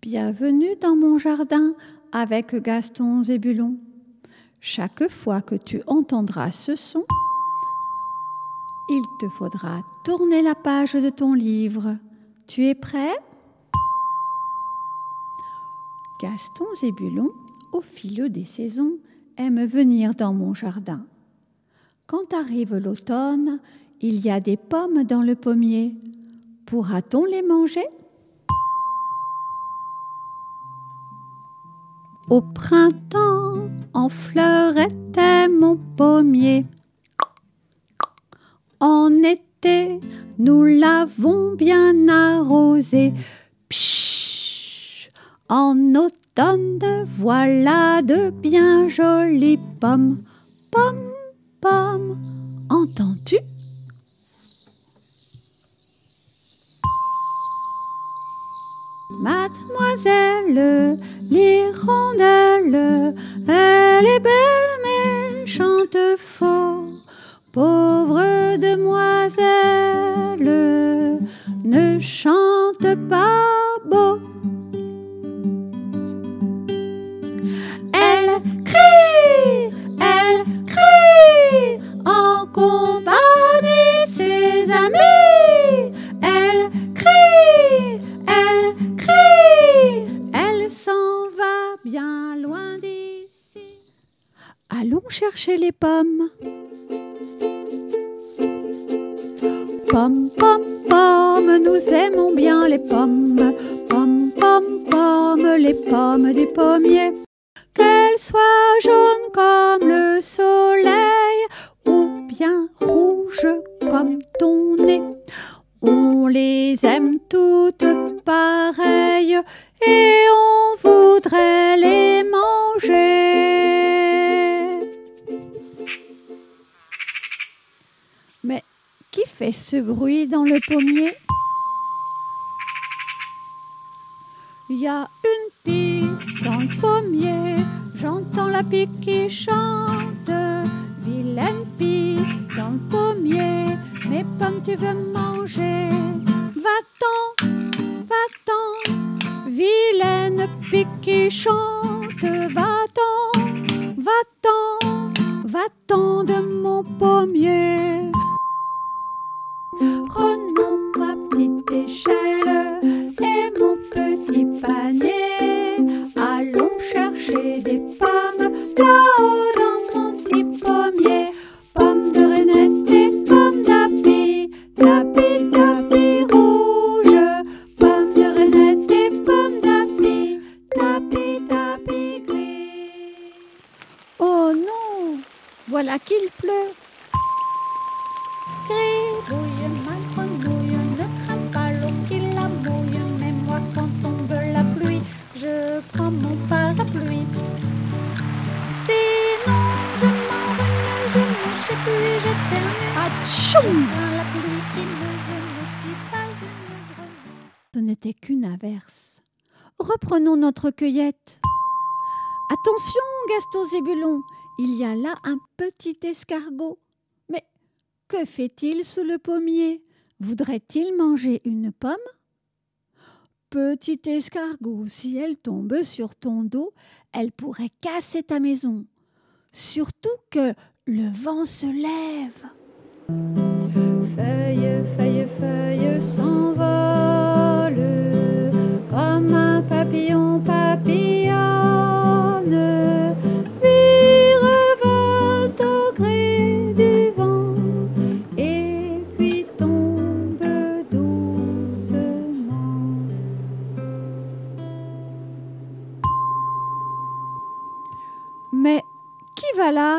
Bienvenue dans mon jardin avec Gaston Zébulon. Chaque fois que tu entendras ce son, il te faudra tourner la page de ton livre. Tu es prêt? Gaston Zébulon, au fil des saisons, aime venir dans mon jardin. Quand arrive l'automne, il y a des pommes dans le pommier. Pourra-t-on les manger? Au printemps, en fleurs était mon pommier. En été, nous l'avons bien arrosé. Psh! En automne, voilà de bien jolies pommes. Pommes, pommes, entends-tu? Mademoiselle, l'hirondelle, elle est belle mais chante faux. Pauvre demoiselle, ne chante pas beau. Elle crie en compagnie de ses amis. Elle crie, elle s'en va bien loin d'ici. Allons chercher les pommes. Pommes, pommes, pommes, nous aimons bien les pommes. Pommes, pommes, pommes, les pommes du pommier. Qu'elles soient jaunes comme le soleil ou bien rouges comme ton nez. On les aime toutes pareilles et on voudrait les manger. Mais qui fait ce bruit dans le pommier? Il y a une pie dans le pommier, j'entends la pie qui chante. Vilaine pie dans le pommier, mes pommes tu veux manger. Va-t'en, va-t'en, vilaine pie qui chante. Va-t'en, va-t'en, va-t'en de mon pommier. Prenons ma petite échelle et mon petit panier. Allons chercher des pommes là-haut dans mon petit pommier. Pommes de reinette et pommes d'api, d'api, d'api rouge. Pommes de reinette et pommes d'api, d'api, d'api gris. Oh non, voilà qu'il pleut. Gribouille, ma grenouille, ne crains pas l'eau qui la mouille. Mais moi quand tombe la pluie, je prends mon parapluie. Sinon je m'en remets, je mâche et puis j'éternue. Atchoum! Je crains la pluie qui me gêne, ne suis pas une grenouille. Ce n'était qu'une averse. Reprenons notre cueillette. Attention, Gaston Zébulon, il y a là un petit escargot. Mais que fait-il sous le pommier? Voudrait-il manger une pomme? Petit escargot, si elle tombe sur ton dos, elle pourrait casser ta maison. Surtout que le vent se lève. Feuille, feuille, feuille s'envole comme un papillon papillonne. Virevolte au gré du vent et puis tombe doucement. Mais qui va là?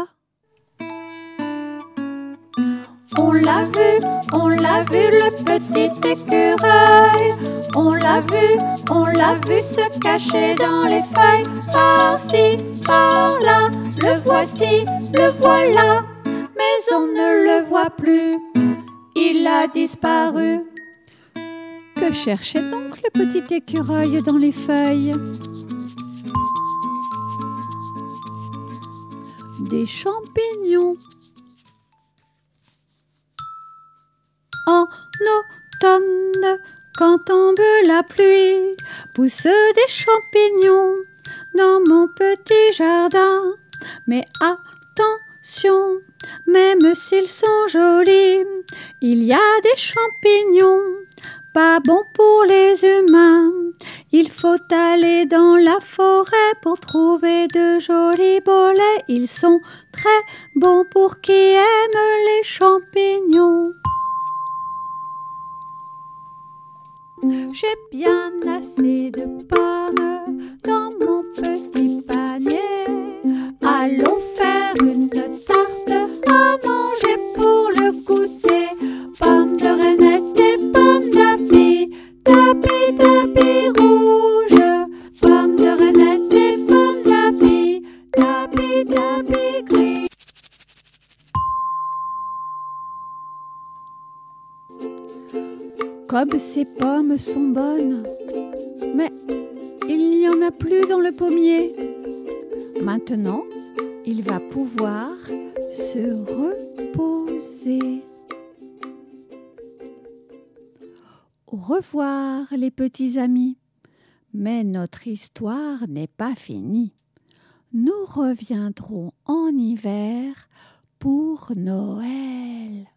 On l'a vu, le petit écureuil. On l'a vu se cacher dans les feuilles. Par-ci, par-là, le voici, le voilà. Mais on ne le voit plus, il a disparu. Que cherchait donc le petit écureuil dans les feuilles? Des champignons. En automne, Quand tombe la pluie, poussent des champignons dans mon petit jardin. Mais attention, même s'ils sont jolis, il y a des champignons pas bons pour les humains. Il faut aller dans la forêt pour trouver de jolis bolets. Ils sont très bons pour qui aime les champignons. J'ai bien assez de pommes dans mon petit panier. Allons faire une tarte à manger pour le goûter. Pommes de reinette et pommes d'api, d'api, d'api rouge. Pommes de reinette et pommes d'api, d'api, d'api gris. Comme ces pommes sont bonnes, mais il n'y en a plus dans le pommier. Maintenant, il va pouvoir se reposer. Au revoir les petits amis, mais notre histoire n'est pas finie. Nous reviendrons en hiver pour Noël.